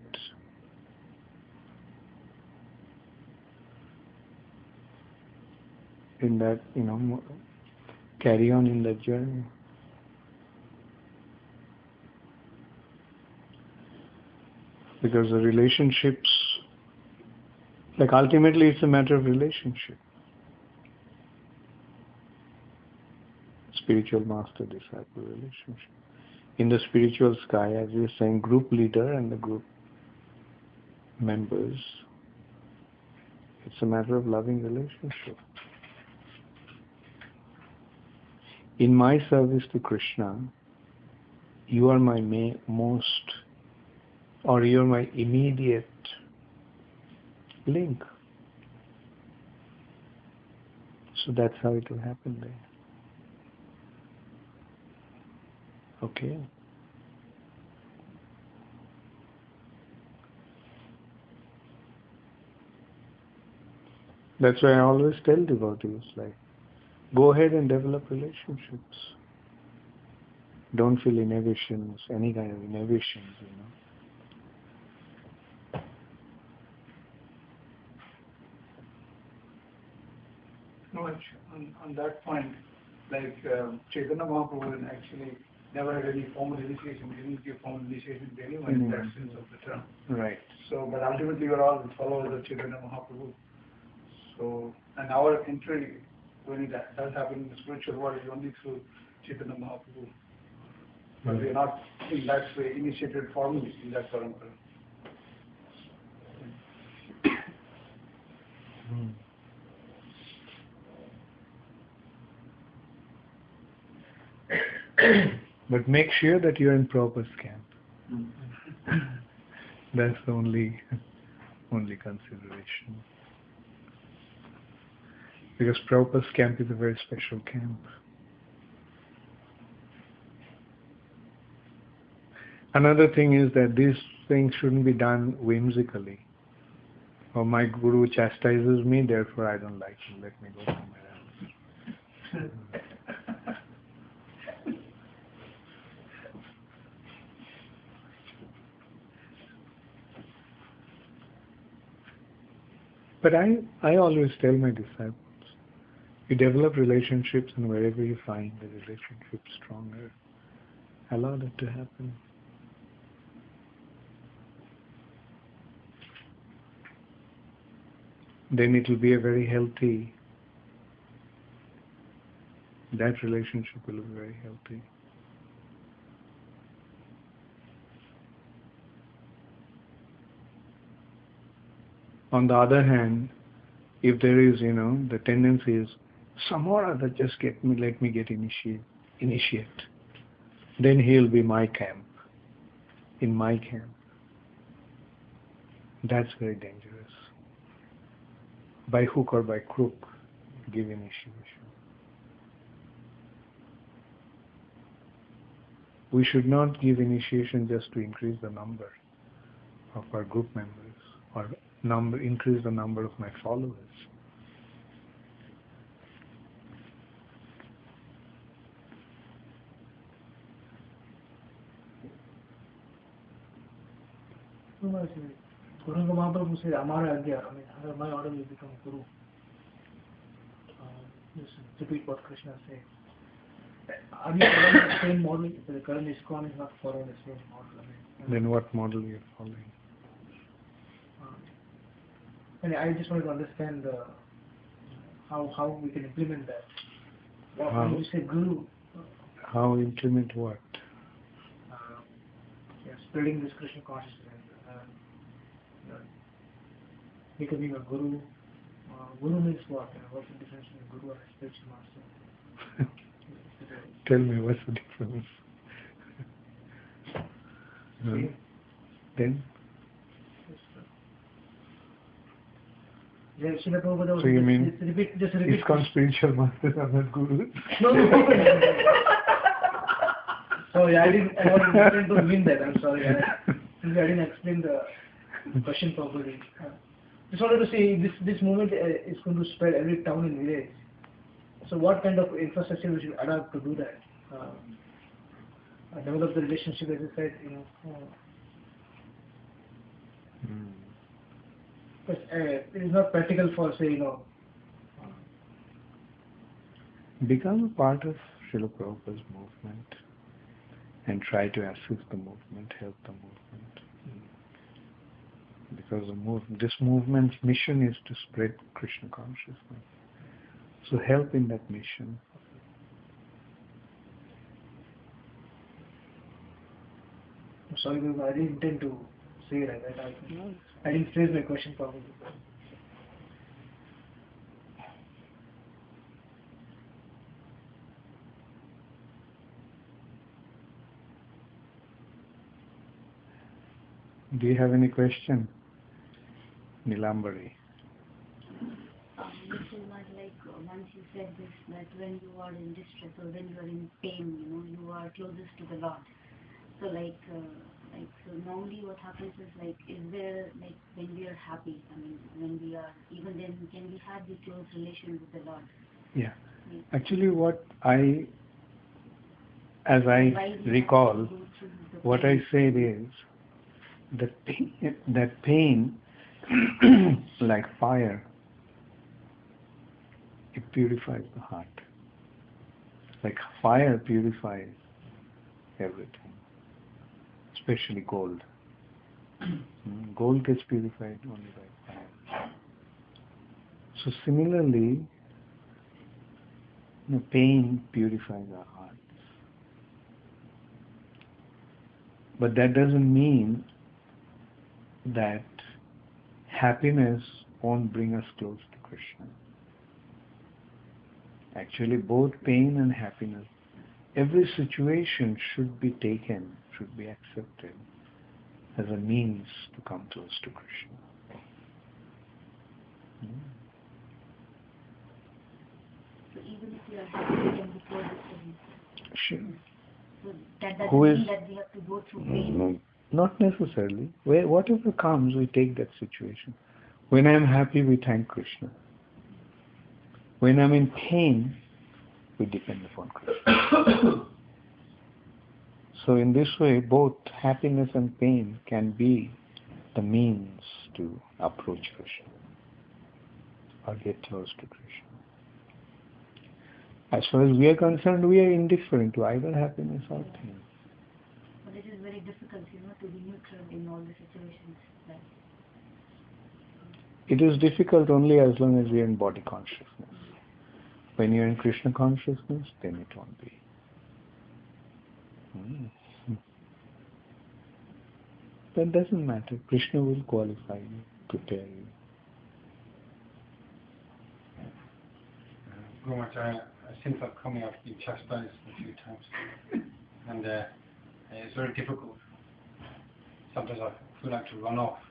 In that, you know, mo- carry on in that journey. Because the relationships, like ultimately it's a matter of relationship. Spiritual master disciple relationship. In the spiritual sky, as we are saying, group leader and the group members, it's a matter of loving relationship. In my service to Krishna, you are my ma- most, or you are my immediate link. So that's how it will happen there. Okay. That's why I always tell devotees, like, go ahead and develop relationships. Don't feel inhibitions, any kind of inhibitions, you know. No, actu- on, on that point, like um, Chaitanya Mahaprabhu actually never had any formal initiation. He didn't give formal initiation to anyone in that sense of the term. Right. So, but ultimately we're all followers of Chaitanya Mahaprabhu. So, and our entry, when it does happen in the spiritual world, is only through Chaitanya Mahaprabhu. But we are not in that way initiated formally in that parampara. Hmm. But make sure that you're in Prabhupada's camp. That's the only, only consideration. Because Prabhupada's camp is a very special camp. Another thing is that these things shouldn't be done whimsically. Or my guru chastises me, therefore I don't like him, let me go somewhere else. But I, I always tell my disciples, you develop relationships, and wherever you find the relationship stronger, allow that to happen. Then it will be a very healthy, that relationship will be very healthy. On the other hand, if there is, you know, the tendency is, some or other just get me, let me get initiate, initiate, then he'll be my camp, in my camp. That's very dangerous. By hook or by crook, give initiation. We should not give initiation just to increase the number of our group members or number increase the number of my followers. Guru Mahaprabhu said, Amara Agya, I mean, under my order you become Guru. Uh, just repeat what Krishna said. Are you following the same model? The current ISKCON is not following the same model. I mean, Then what model you are following? Uh, and I just wanted to understand uh, how how we can implement that. Well, How? when you say Guru, How implement what? uh, yeah, spreading this Krishna consciousness, uh, you know, becoming a Guru. Uh, guru means what? Uh, what's the difference between Guru and a spiritual master? Tell me, what's the difference? Uh, then? Srila Prabhupada was So you just, mean just repeat, just repeat. ISKCON spiritual masters are not gurus? No, no, no. Sorry, I didn't, I wasn't intending to mean that. I'm sorry. I, I didn't explain the question properly. Uh, just wanted to say this this movement uh, is going to spread every town and village. So what kind of infrastructure we should adopt to do that? Uh, uh, develop the relationship, as I said, you know. Uh, Hmm. but uh, it is not practical for, say, you know. Become a part of Srila Prabhupada's movement and try to assist the movement, help the movement. Because the move, this movement's mission is to spread Krishna consciousness. So help in that mission. I'm sorry, Guru, I didn't intend to say it like that. I, I didn't phrase my question properly. Do you have any question? Nilambari. Um, this is not like uh, once you said this, that when you are in distress or when you are in pain, you know, you are closest to the Lord. So like, uh, like so normally what happens is like, is there like when we are happy? I mean, when we are even then, can we have the close relation with the Lord? Yeah. Like, Actually, what I, as I why we recall, have to go through the what I pain? said is that pain, that pain, like fire, it purifies the heart. Like fire purifies everything, especially gold. Mm, Gold gets purified only by fire. So similarly, you know, pain purifies our hearts. But that doesn't mean that happiness won't bring us close to Krishna. Actually, both pain and happiness, every situation should be taken, should be accepted as a means to come close to Krishna. Hmm. So even if we are happy, we can be close to Him. Sure. So that doesn't Who is- mean that we have to go through pain. No, not necessarily. Where, whatever comes, we take that situation. When I am happy, we thank Krishna. When I'm in pain, we depend upon Krishna. So in this way, both happiness and pain can be the means to approach Krishna or get close to Krishna. As far as we are concerned, we are indifferent to either happiness or pain. But it is very difficult, you know, to be neutral in all the situations. Like, It is difficult only as long as we are in body consciousness. When you are in Krishna consciousness, then it won't be. Hmm. That doesn't matter. Krishna will qualify you, prepare you. Very much. I, since I've come here, I've been chastised a few times, and uh, it's very difficult. Sometimes I feel like to run off.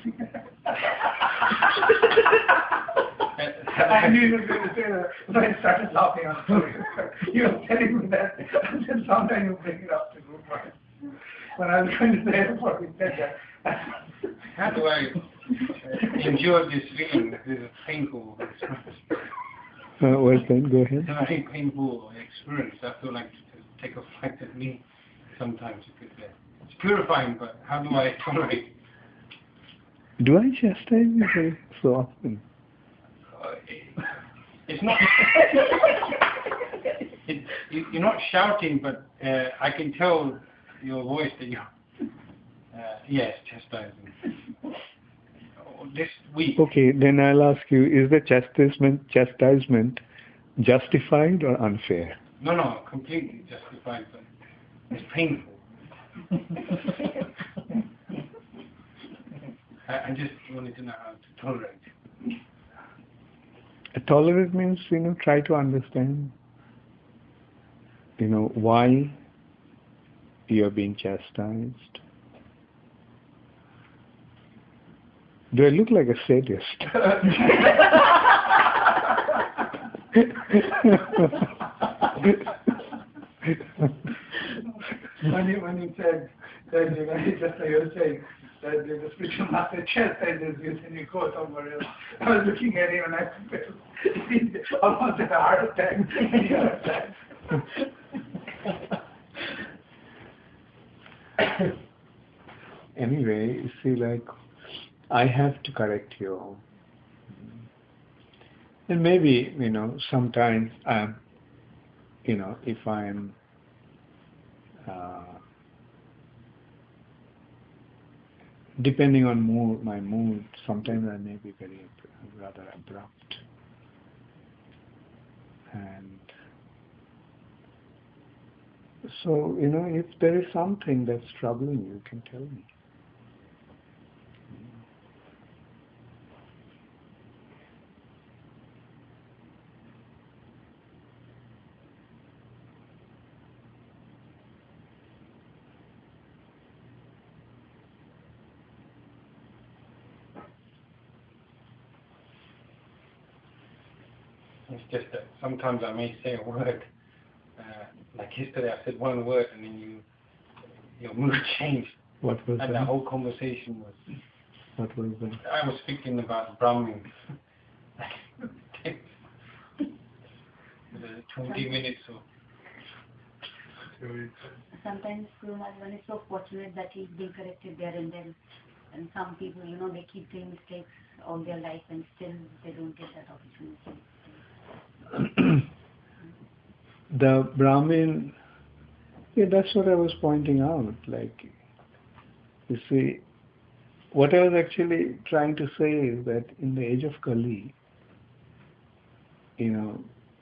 I knew you were going to say that when I started laughing. I'm sorry. You were telling me that, and then sometimes you bring it up to group mind. When I was going to say it before we said that. How do I uh, endure this feeling? This is painful experience. Uh, well then, go ahead. It's a very painful experience. I feel like to take a fight at me sometimes. It could, uh, it's purifying, but how do I tolerate it? Do I chastise you very so often? Uh, it, it's not. it, you, you're not shouting, but uh, I can tell your voice that you're. Uh, yes, chastising. This week. Okay, then I'll ask you, is the chastisement, chastisement justified or unfair? No, no, completely justified, but it's painful. I, I just wanted to know how to tolerate it. Tolerate means, you know, try to understand, you know, why you are being chastised. Do I look like a sadist? when you when you said that, you know, just like you were saying that the spiritual master chest said this, you then you go somewhere else. I was looking at him and I felt almost had a heart attack. Anyway, you see, like, I have to correct you. And maybe, you know, sometimes, um, you know, if I'm uh, depending on mood, my mood, sometimes I may be very ab- rather abrupt. And so, you know, if there is something that's troubling you, you can tell me. It's just that sometimes I may say a word, uh, like yesterday I said one word and then you, your mood changed. What was and that? the whole conversation was, What was that? I was speaking about Brahmin. twenty minutes or Sometimes Guru Maharaj, one is so fortunate that he's being corrected there and then. And some people, you know, they keep doing mistakes all their life and still they don't get that opportunity. The Brahmin, yeah, that's what I was pointing out. Like, you see, what I was actually trying to say is that in the age of Kali, you know,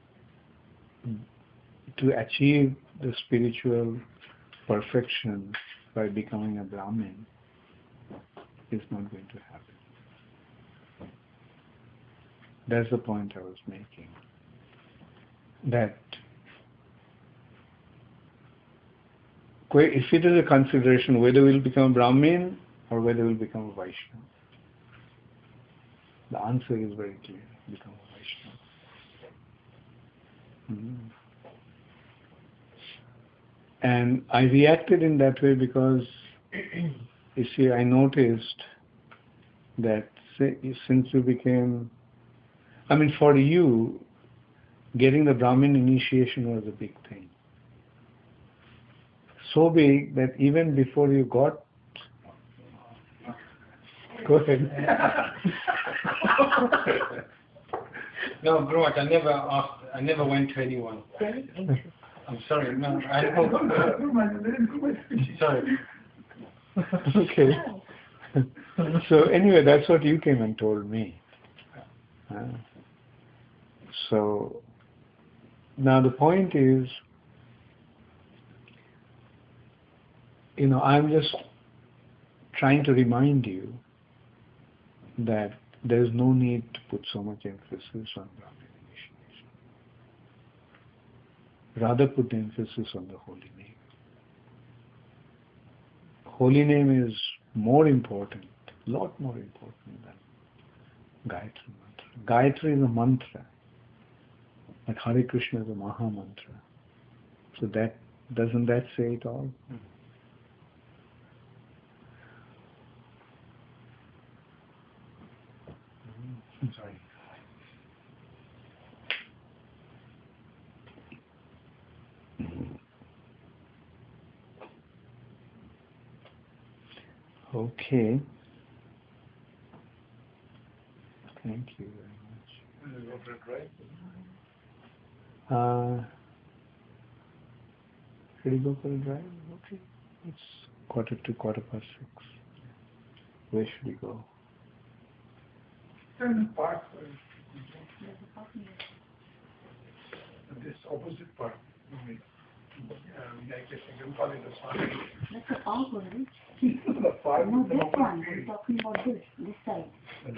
to achieve the spiritual perfection by becoming a Brahmin is not going to happen. That's the point I was making. That if it is a consideration whether we'll become a Brahmin or whether we'll become a Vaishnava, the answer is very clear: become a Vaishnava. Mm. And I reacted in that way because, you see, I noticed that since you became, I mean, for you, getting the Brahmin initiation was a big thing. So big that even before you got, go ahead. No, Guru Maharaj, I never asked, I never went to anyone. I'm sorry, no, I don't. Sorry. Okay. So anyway, that's what you came and told me. Uh, so now the point is, you know, I'm just trying to remind you that there is no need to put so much emphasis on Brahmin initiation. Rather put emphasis on the holy name. Holy name is more important, a lot more important than Gayatri Mantra. Gayatri is a mantra, like Hare Krishna is a Maha Mantra. So that, doesn't that say it all? Mm-hmm. I'm sorry. Okay. Thank you very much. Uh, should we go for a drive? Okay. It's quarter to quarter past six. Where should we go? In the park. This opposite park. I mean, um, I guess you can call it a park. That's a park, isn't it? The park. No, this one. I'm talking about this, this side.